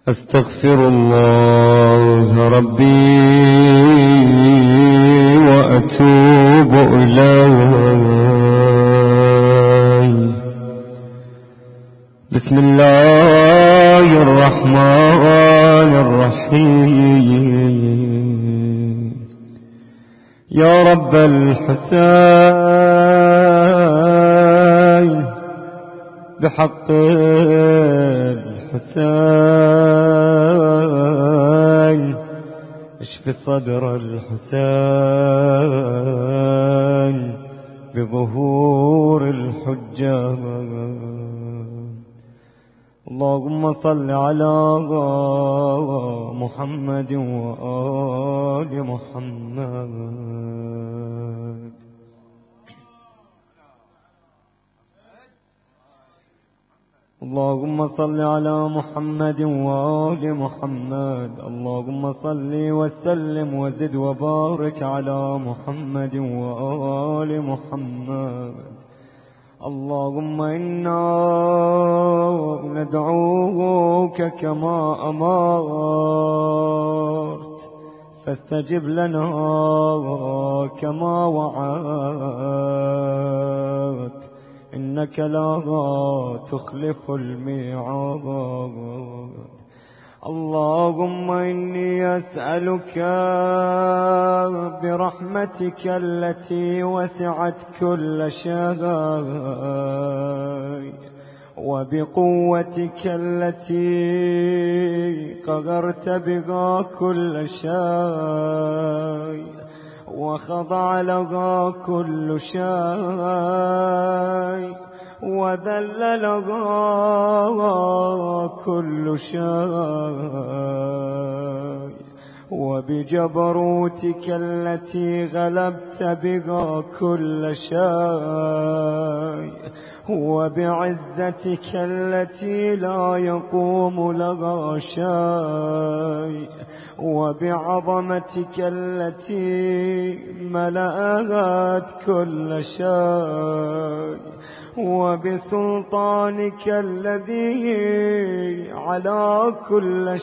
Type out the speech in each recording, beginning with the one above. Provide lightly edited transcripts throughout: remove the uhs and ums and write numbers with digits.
أستغفر الله ربي وأتوب إليه. بسم الله الرحمن الرحيم. يا رب الحسين بحق الحسين اشف صدر الحسين بظهور الحجة. اللهم صل على محمد وآل محمد. اللهم صل على محمد وآل محمد. اللهم صل وسلم وزد وبارك على محمد وآل محمد. اللهم إنا ندعوك كما أمرت فاستجب لنا كما وعدت إنك لا تخلف الميعاد. اللهم إني أسألك برحمتك التي وسعت كل شيء وبقوتك التي قهرت بها كل شيء وخضع لها كل شيء وذل لها كل شيء وبجبروتك التي غلبت بها كل شيء وبعزتك التي لا يقوم لها شيء وبعظمتك التي ملأت كل شيء وبسلطانك الذي على كل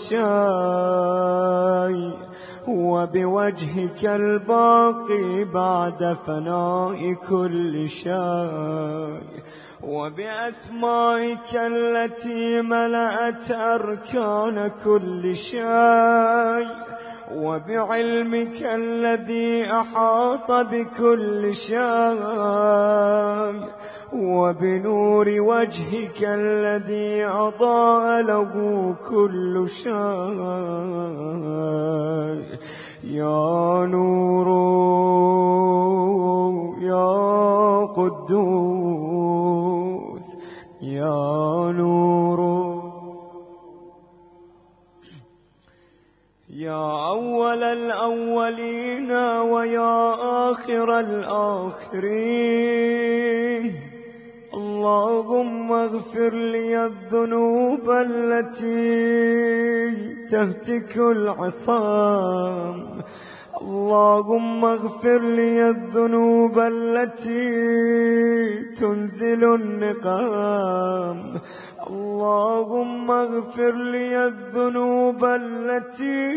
شيء وبوجهك الباقي بعد فناء كل شيء وبأسمائك التي ملأت أركان كل شيء وبعلمك الذي أحاط بكل شيء وبنور وجهك الذي أضاء له كل شيء. يا نور يا قدوس يا نور يا أول الأولين ويا آخر الآخرين. اللهم اغفر لي الذنوب التي تهتك العصام. اللهم اغفر لي الذنوب التي تنزل النقام. اللهم اغفر لي الذنوب التي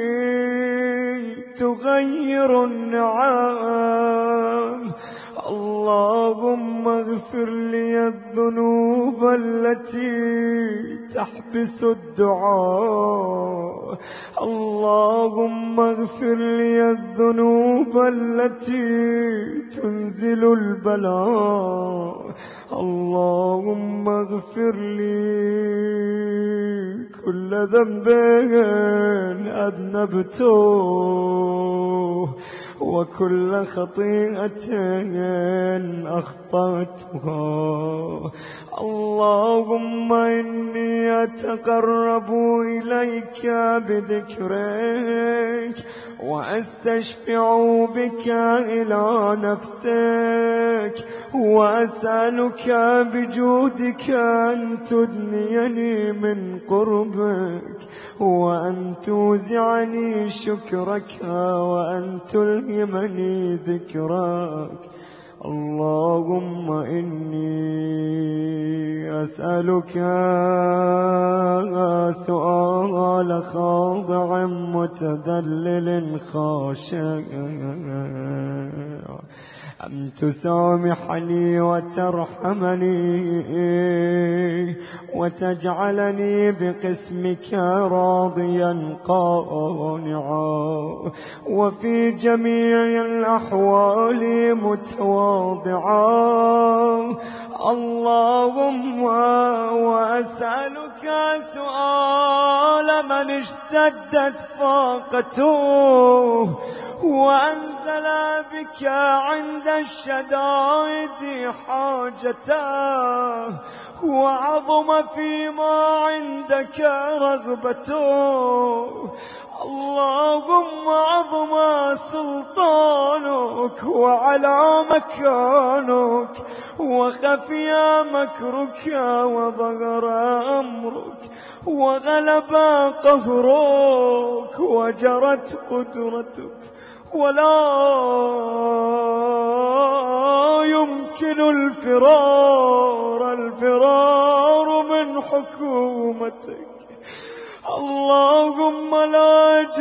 تغير النعام. اللهم اغفر لي الذنوب التي تحبس الدعاء. اللهم اغفر لي الذنوب التي تنزل البلاء. اللهم اغفر لي كل ذنب أذنبته وكل خطيئة أخطأتها. اللهم إني أتقرب إليك بذكرك وأستشفع بك إلى نفسك وأسألك بجودك أن تدنيني من قربك وأن توزعني شكرك وأن تلهمني ذكرك. اللهم إني أسألك سؤال خاضع متذلل خاشع أن تسامحني وترحمني وتجعلني بقسمك راضيا قانعا، وفي جميع الأحوال متواضعا. اللهم وأسألك سؤال من اشتدت فاقته وأنزل بك عند الشدائد حاجته وعظم فيما عندك رغبته. اللهم عظم سلطانك وعلى مكانك وخفي مكرك وظهر أمرك وغلب قهرك وجرت قدرتك، ولا يمكن الفرار من حكومتك. اللهم لا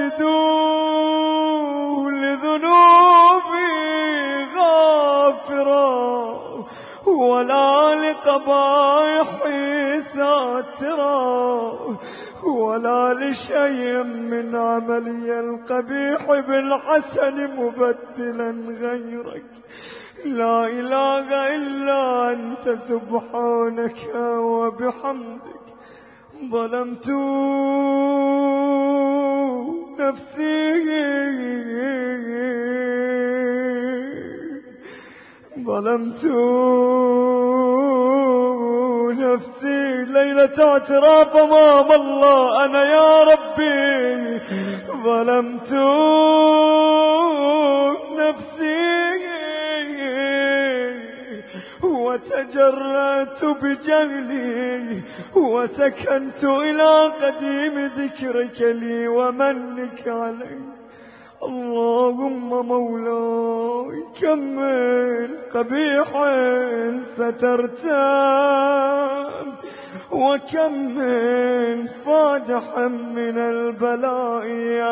أجدوا لذنوبي غافرا ولا لقبائحي ساترا ولا لشيء من عملي القبيح بالحسن مبدلا غيرك. لا إله إلا أنت سبحانك وبحمدك. ظلمت نفسي ليلة اعتراف أمام الله. أنا يا ربي ظلمت نفسي وتجرأت بجهلي وسكنت إلى قديم ذكرك لي ومنك علي. اللهم مولاي كم من قبيح سترته وكم من فادح من البلاء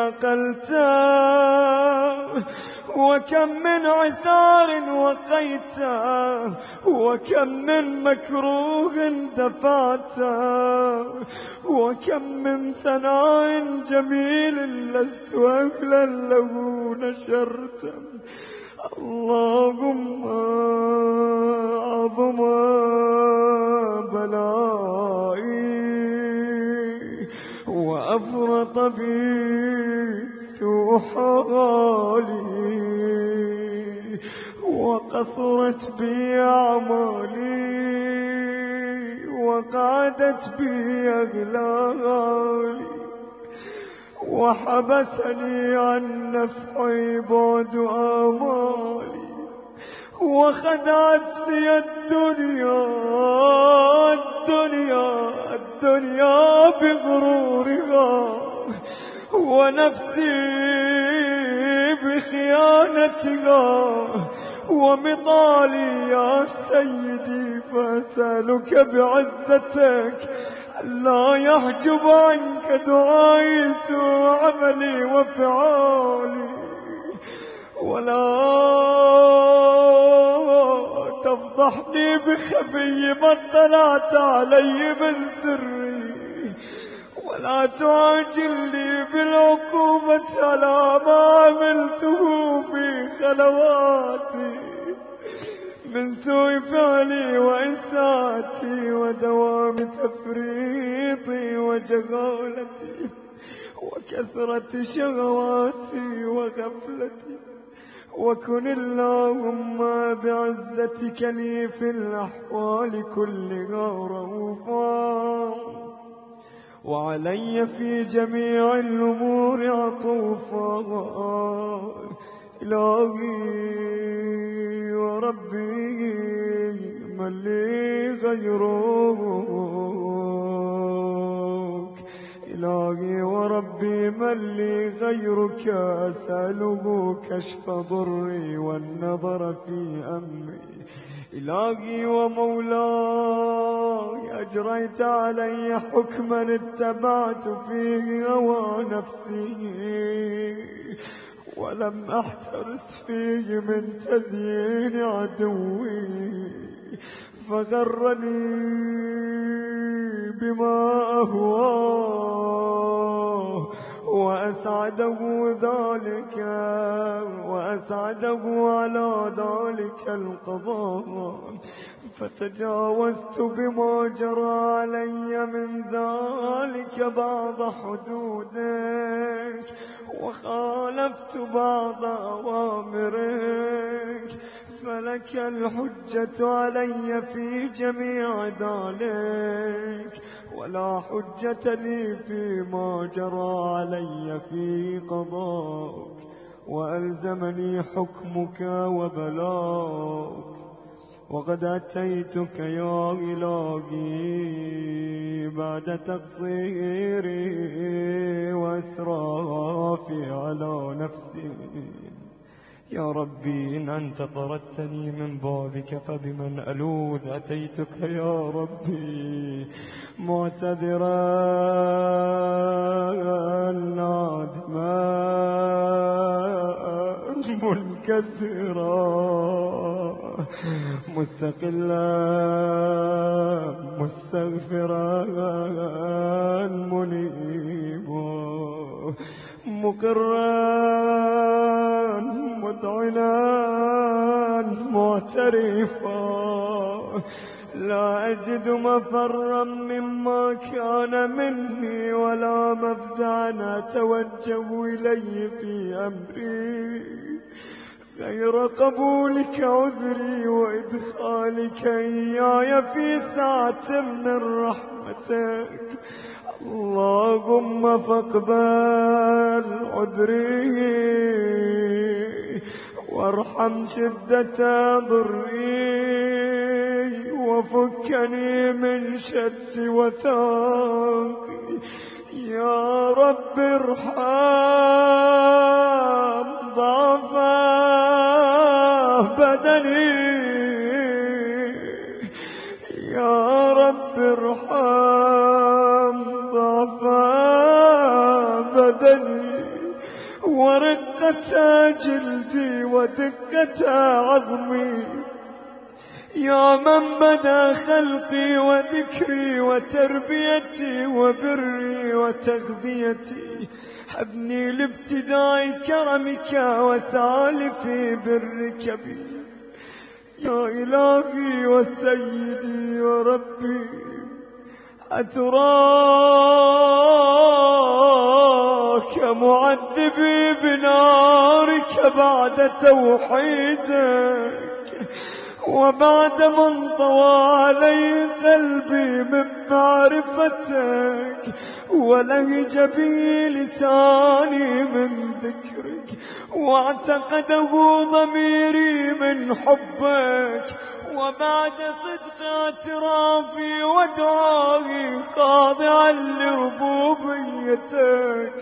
أقلته وكم من عثار وقيته وكم من مكروه دفعته وكم من ثناء جميل لست أهلا له نشرته. اللهم عظم بلائي وأفرط بي سوء حالي وقصرت بي أعمالي وقعدت بي أغلالي وحبسني عن نفعي بعد آمالي وخدعتني الدنيا بغرورها ونفسي بخيانتها ومطالي يا سيدي. فأسألك بعزتك لا يحجب عنك دعائي سوء عملي وفعالي ولا تفضحني بخفي ما اطلعت علي من سري ولا تعاجلني بالعقوبة على ما عملته في خلواتي من سوء فعلي وإساءتي ودوام تفريطي وجهالتي وكثرة شهواتي وغفلتي. وكن اللهم بعزتك لي في الأحوال كلها رؤوفا وعلي في جميع الأمور عطوفا. إلهي وربي من لي غيرك، إلهي وربي من لي غيرك أسأله كشف ضري والنظر في أمري. إلهي ومولاي أجريت علي حكما اتبعت فيه هوى نفسي ولم أحترس فيه من تزيين عدوي فغرني بما أهواه وأسعده على ذلك القضاء فتجاوزت بما جرى علي من ذلك بعض حدودك وخالفت بعض أوامرك فلك الحجة علي في جميع ذلك ولا حجة لي فيما جرى علي في قضاءك وألزمني حكمك وبلاغك. وقد أتيتك يا إلهي بعد تقصيري وإسرافي على نفسي. يا ربي إن أنت طردتني من بابك فبمن ألوذ؟ أتيتك يا ربي معتذرا نادما منكسرا مستقلا مستغفرا منيبا مقرا مذعنا معترفا لا أجد مفرا مما كان مني ولا مفزعا أتوجه إليه في أمري غير قبولك عذري وإدخالك إياي في ساعة من رحمتك. اللهم فاقبل عذري وارحم شدة ضري وفكني من شد وثاقي. يا رب ارحم ضعف بدني. يا رب ارحم ضعف بدني ورقة جلدي ودقة عظمي. يا من بدا خلقي وذكري وتربيتي وبري وتغذيتي حبني لابتداء كرمك وسالف برك بي. يا إلهي وسيدي وربي أتراك معذبي بنارك بعد توحيدك وبعد من طوى علي قلبي من معرفتك ولهج بي لساني من ذكرك واعتقده ضميري من حبك وبعد صدق اعترافي ودعائي خاضعا لربوبيتك.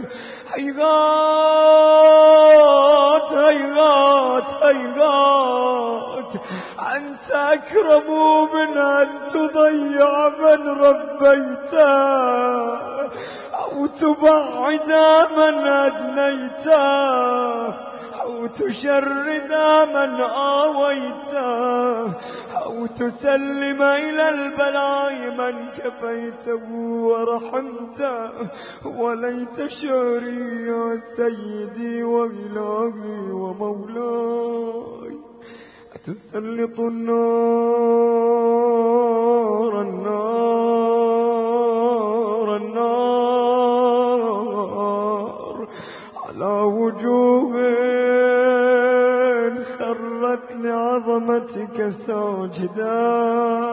هيهات هيهات هيهات أنت أكرم من أن تضيع من ربيته أو تبعد من أدنيته أو تشرد من آويته أو تسلم إلى البلاء من كفيته ورحمته. وليت شعري يا سيدي وإلهي ومولاي أتسلط النار النار النار على وجوه خرت لعظمتك ساجدا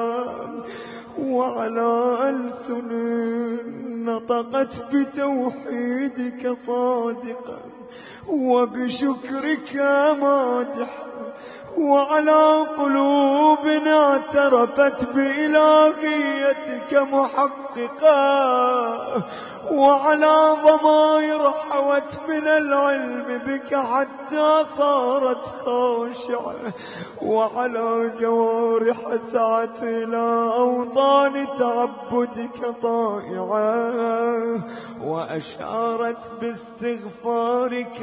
وعلى ألسن نطقت بتوحيدك صادقا وبشكرك مادحا وعلى قلوب اعترفت بإلهيتك محققة، وعلى ضمائر حوت من العلم بك حتى صارت خاشعة، وعلى جوارح سعت إلى أوطان تعبدك طائعة، وأشارت باستغفارك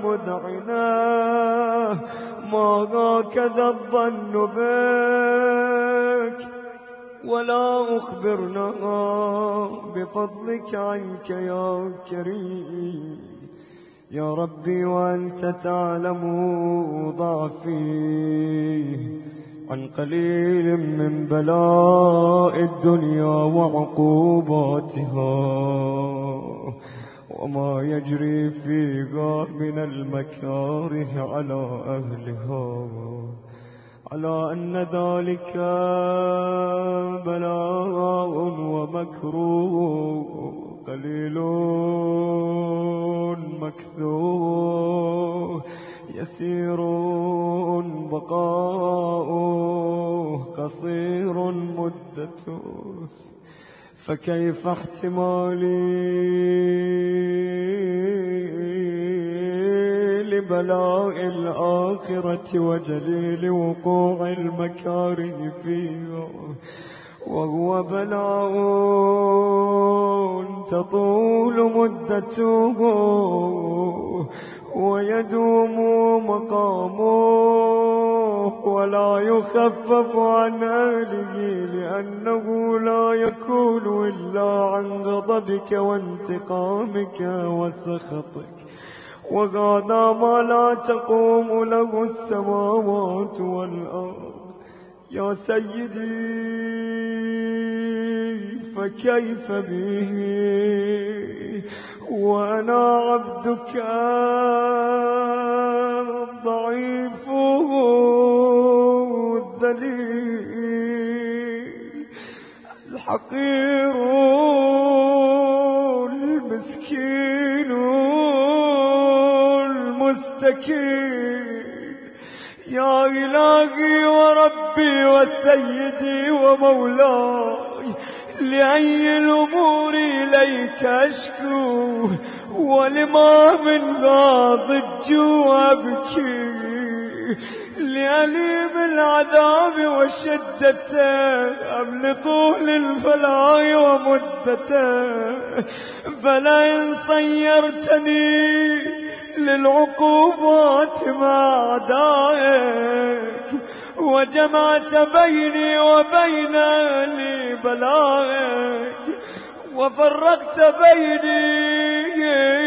مذعنة. ما هكذا الظن بك، ولا أخبرنا بفضلك عنك يا كريم يا ربي، وأنت تعلم ضعفي عن قليل من بلاء الدنيا وعقوباتها، وما يجري فيها من المكاره على أهلها، على أن ذلك بلاء ومكروه قليل مكثور، يسير بقاؤه، قصير مدته. فكيف احتمالي لبلاء الآخرة وجليل وقوع المكاره فيها، وهو بلاء تطول مدته ويدوم مقامه، ولا يخفف عن أهله، لأنه لا يكون إلا عن غضبك وانتقامك وسخطك، وهذا ما لا تقوم له السماوات والأرض. يا سيدي فكيف به وأنا عبدك الضعيف الذليل الحقير المسكين المستكين. يا إلهي وربي وسيدي ومولاي، لأي الأمور إليك أشكو، ولما من ضج وأبكي، لأليم العذاب وشدته أم لطول البلاء ومدته. فلئن صيرتني للعقوبات مع أعدائك، وجمعت بيني وبين أهل بلائك، وفرقت بيني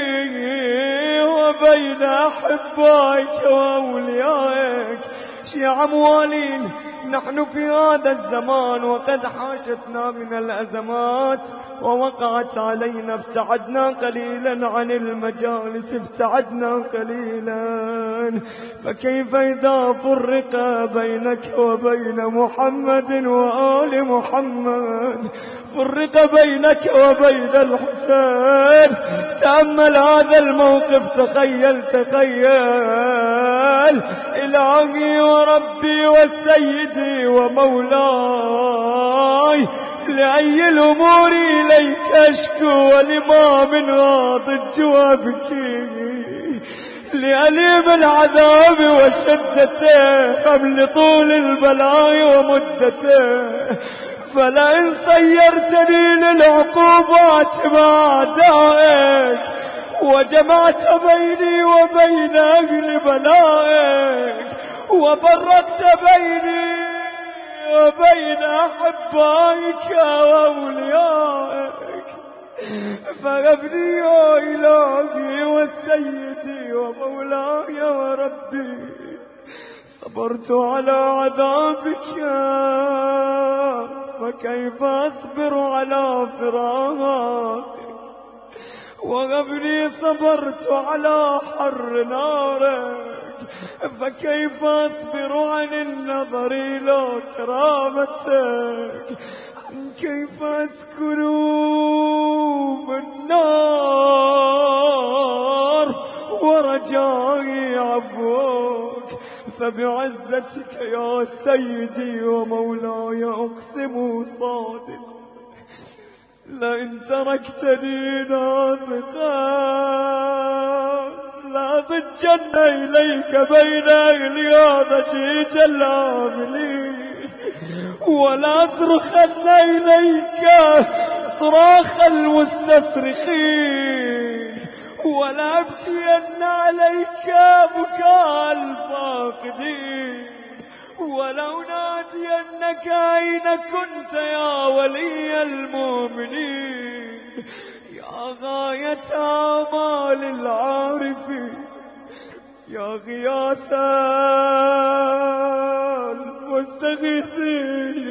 وبين أحبائك وأوليائك. شيع موالين، نحن في هذا الزمان وقد حاشتنا من الأزمات ووقعت علينا، ابتعدنا قليلا عن المجالس، ابتعدنا قليلا، فكيف إذا فرق بينك وبين محمد وآل محمد، فرق بينك وبين الحسين. تأمل هذا الموقف، تخيل إلهي وربي وسيدي ومولاي، لأي الأمور إليك أشكو، ولما منها ضج وأبكي، لأليم العذاب وشدته أم لطول البلاء ومدته. فلئن صيرتني للعقوبات مع أعدائك، وجمعت بيني وبين أهل بلائك، وفرقت بيني وبين أحبائك وأوليائك، فغفني يا إلهي وسيدي ومولاي وربي. صبرت على عذابك، فكيف أصبر على فراقك، وغبني صبرت على حر نارك، فكيف أصبر عن النظر إلى كرامتك، كيف أسكن في النار ورجائي عفوك. فبعزتك يا سيدي ومولاي أقسم صادق لئن تركتني ناطقا لأضجن إليك بين غلياظتي العاملين ولا أصرخن إليك صراخ المستصرخين ولا أبكين عليك بكاء الفاقدين ولا أنادينك أين كنت يا ولي المؤمنين يا غاية آمال العارفين يا غياث المستغيثين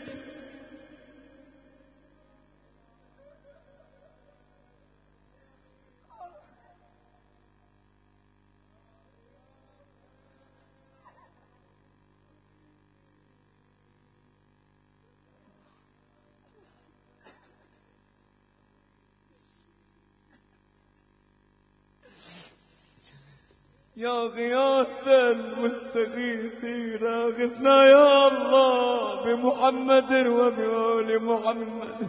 يا غياث المستغيثين أغثنا يا الله بمحمد وبآل محمد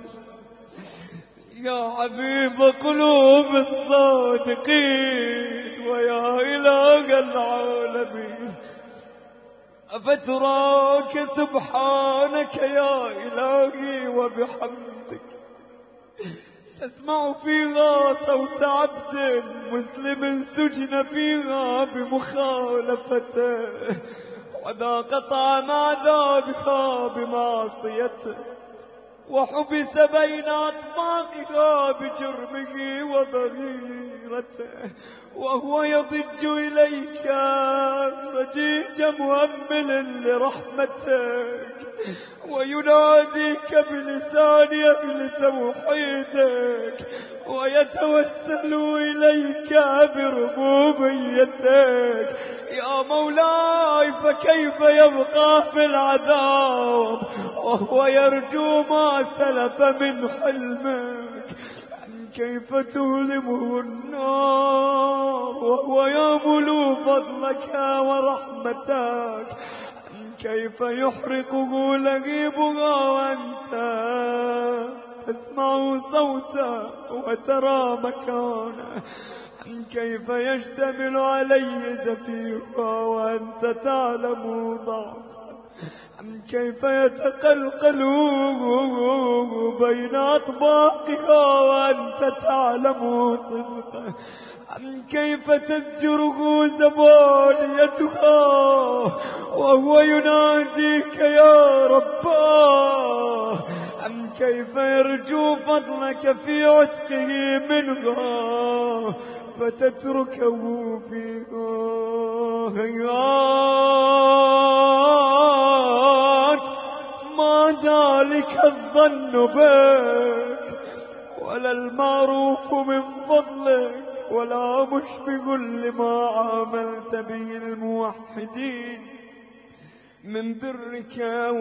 يا حبيب قلوب الصادقين ويا إله العالمين أفتراك سبحانك يا إلهي وبحمدك تسمع فيها صوت عبد مسلم سجن فيها بمخالفته وذاق طعم عذابها بمعصيته وحبس بين أطباقها بجرمه وضريرته وهو يضج إليك ضجيج مؤمل لرحمتك ويناديك بلسان أهل توحيدك ويتوسل إليك بربوبيتك يا مولاي فكيف يبقى في العذاب وهو يرجو ما سلف من حلمك كيف تؤلمه النار وهو يأمل فضلك ورحمتك كيف يحرقه لهيبها وأنت تسمع صوته وترى مكانه كيف يشتمل عليه زفيرها وأنت تعلم ضعفه كيف يتقلقل بين أطباقها وأنت تعلم صدقه كيف تزجره زبانيتها وهو يناديك يا رباه كيف يرجو فضلك في عتقه منها فتتركه فيها هيهات ما ذلك الظن بك ولا المعروف من فضلك ولا مشبه لما عاملت به الموحدين من برك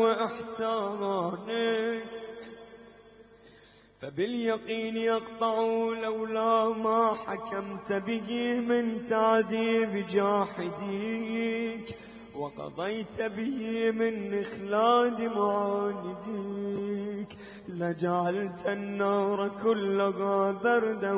وإحسانك فباليقين يقطع لولا ما حكمت به من تعذيب جاحديك وقضيت به من إخلاد معانديك لجعلت النار كلها بردا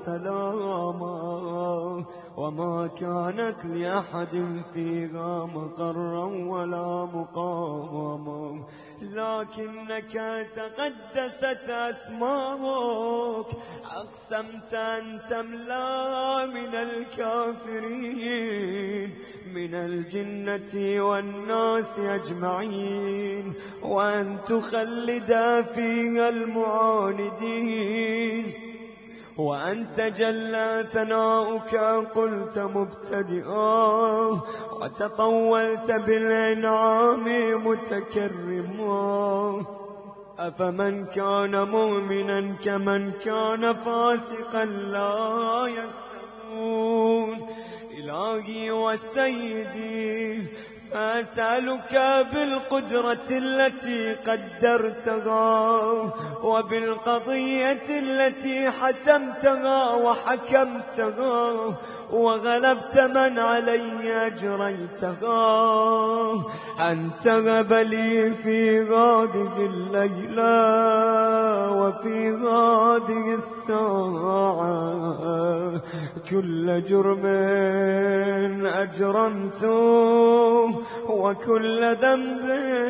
وسلاما وما كانت لأحد فيها مقرا ولا مقاما لكنك تقدست أسماءك أقسمت أن تملا من الكافرين من الجنة والناس أجمعين وأن تخلد فيها المعاندين وأن تجلى ثناؤك قلت مبتدئا وتطولت بالإنعام متكرما أفمن كان مؤمنا كمن كان فاسقا لا يستوي إلهي وسيدي فأسألك بالقدرة التي قدرتها وبالقضية التي حتمتها وحكمتها وغلبت من علي أجريتها أن تغب لي في هذه الليلة وفي هذه الساعة كل جرم أجرمته وكل ذنب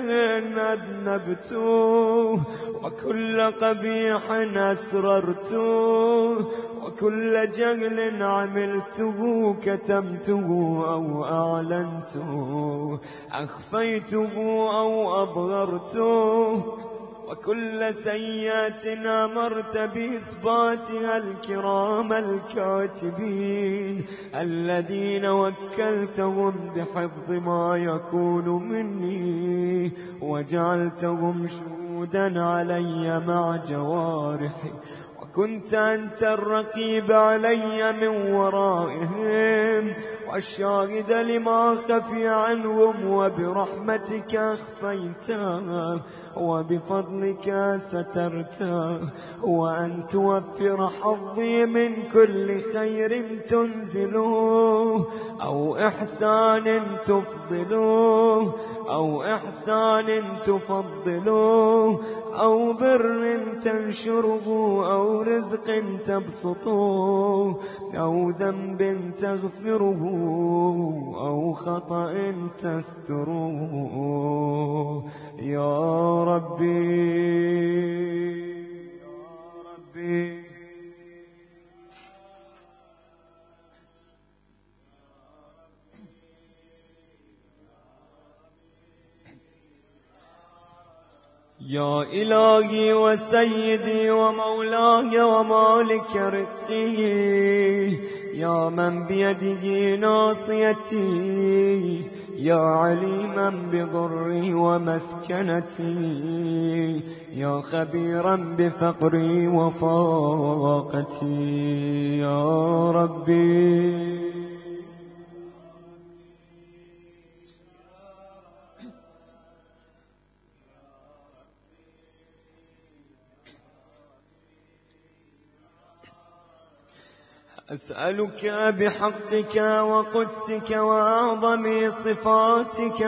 أذنبته وكل قبيح أسررته وكل جهل عملته كتمته أو أعلنته أخفيته أو أظهرته وكل سيئة أمرت بإثباتها الكرام الكاتبين الذين وكلتهم بحفظ ما يكون مني وجعلتهم شهودا علي مع جوارحي كنت أنت الرقيب علي من ورائهم والشاهد لما خفي عنهم وبرحمتك أخفيته وبفضلك سترته وأن توفر حظي من كل خير تنزله أو إحسان تفضله أو إحسان تفضله أو بر تنشره أو رزق تبسطه أو ذنب تغفره أو خطأ تستره يا ربي يا ربي يا إلهي وسيدي ومولاي ومالك رقي يا من بيده ناصيتي يا عليما بضري ومسكنتي يا خبيرا بفقري وفاقتي يا ربي أسألك بحقك وقدسك وأعظم صفاتك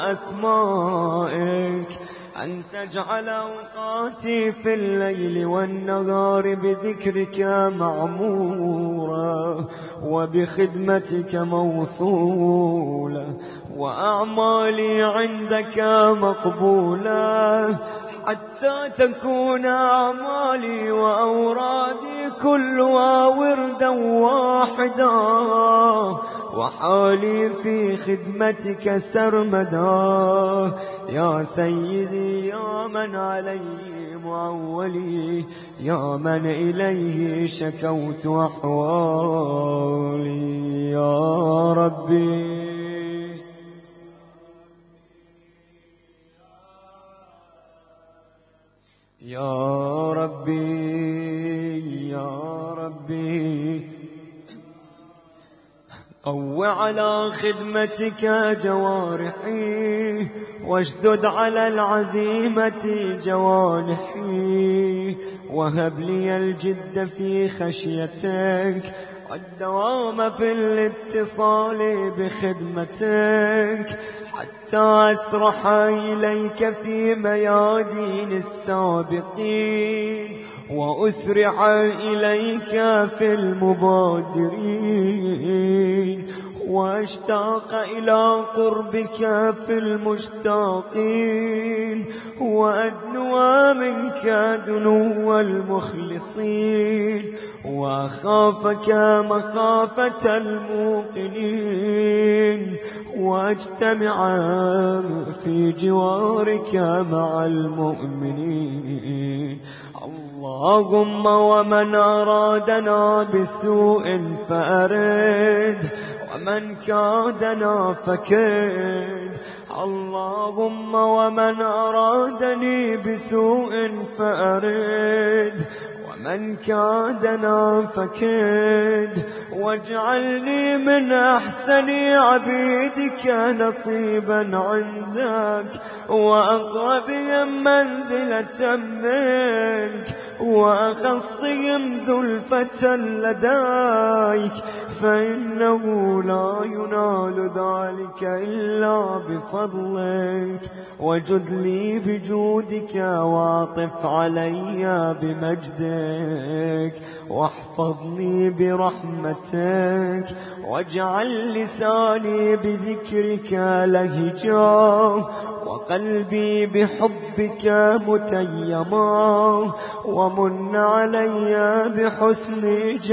وأسمائك أن تجعل أوقاتي في الليل والنهار بذكرك معمورة وبخدمتك موصولة وأعمالي عندك مقبولة حتى تكون أعمالي وأورادي كلها وردا واحدا وحالي في خدمتك سرمدا يا سيدي يا من عليه معولي يا من إليه شكوت أحوالي يا ربي يا ربي يا ربي قو على خدمتك جوارحي واشدد على العزيمة جوانحي وهب لي الجد في خشيتك والدوام في الاتصال بخدمتك حتى أسرح إليك في ميادين السابقين وأسرع إليك في المبادرين واشتاق إلى قربك في المشتاقين وأدنو منك دنو المخلصين وأخافك مخافة الموقنين واجتمع في جوارك مع المؤمنين اللهم ومن أرادنا بسوء فأرد ومن كادنا فكد اللهم ومن أرادني بسوء فأرد من كادنا فكد، واجعلني من أحسن عبيدك نصيبا عندك، وأقربهم منزلة منك، وأخصهم زلفة لديك، فإنه لا ينال ذلك إلا بفضلك. وجد لي بجودك، واطف علي بمجدك، واحفظني برحمتك، واجعل لساني بذكرك لهجا، وقلبي بحبك متيما، ومن علي بحسن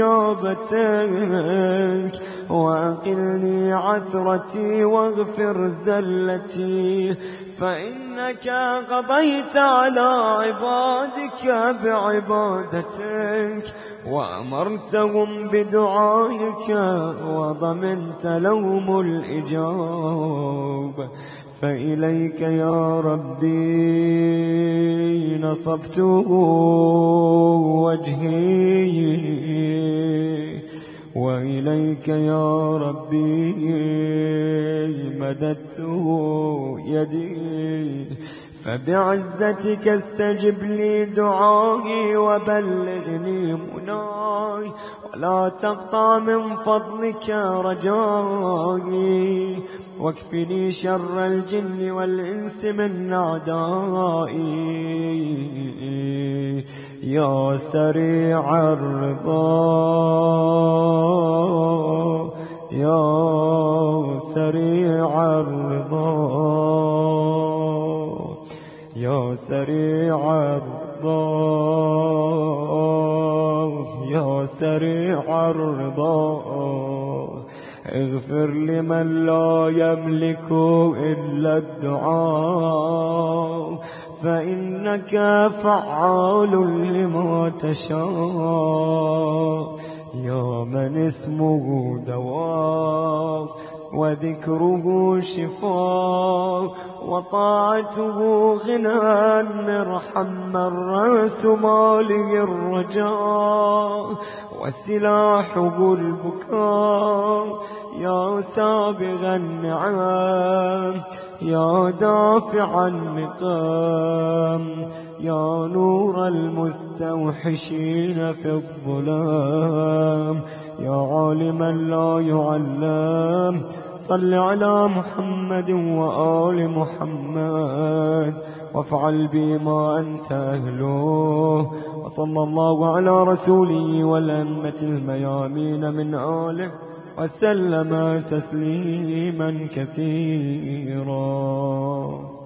إجابتك، وأقلني عثرتي واغفر زلتي، فإنك قضيت على عبادك بعبادتك، وأمرتهم بدعائك، وضمنت لهم الإجابة. فإليك يا ربي نصبت وجهي، وإليك يا ربي مددت يدي، فبعزتك استجب لي دعائي، وبلغني مناي، ولا تقطع من فضلك رجائي، واكفني شر الجن والإنس من أعدائي. يا سريع الرضا، يا سريع الرضا، يا سريع الرضا، يا سريع الرضا، اغفر لمن لا يملك إلا الدعاء، فإنك فعال لما تشاء. يا من اسمه دواء، وذكره شفاء، وطاعته غنى، ارحم من رأس ماله الرجاء، وسلاحه البكاء. يا سابغ النعم، يا دافع النقام، يا نور المستوحشين في الظلام، يا عالما لا يعلم، صل على محمد وآل محمد، وافعل بما أنت أهله. وصلى الله على رسوله والأمة الميامين من آله، وسلم تسليما كثيرا.